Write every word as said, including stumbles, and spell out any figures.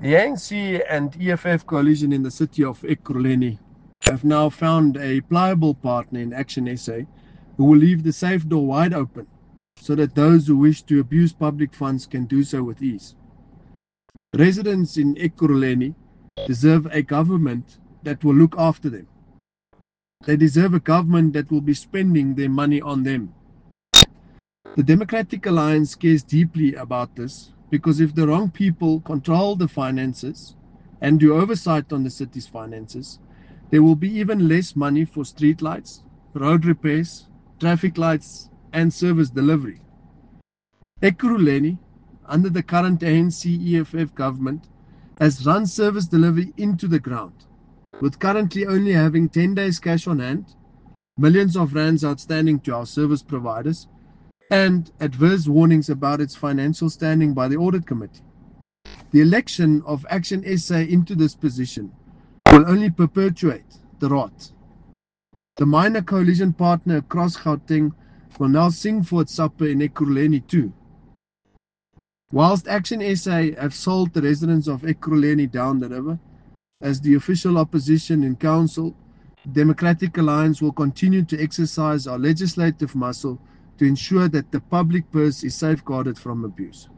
The A N C and E F F coalition in the city of Ekurhuleni have now found a pliable partner in Action S A who will leave the safe door wide open so that those who wish to abuse public funds can do so with ease. Residents in Ekurhuleni deserve a government that will look after them. They deserve a government that will be spending their money on them. The Democratic Alliance cares deeply about this because if the wrong people control the finances and do oversight on the city's finances, there will be even less money for streetlights, road repairs, traffic lights, and service delivery. Ekurhuleni, under the current A N C E F F government, has run service delivery into the ground, with currently only having ten days cash on hand, millions of rands outstanding to our service providers, and adverse warnings about its financial standing by the Audit Committee. The election of Action S A into this position will only perpetuate the rot. The minor coalition partner across Gauteng will now sing for its supper in Ekurhuleni too. Whilst Action S A have sold the residents of Ekurhuleni down the river, as the official opposition in council, the Democratic Alliance will continue to exercise our legislative muscle to ensure that the public purse is safeguarded from abuse.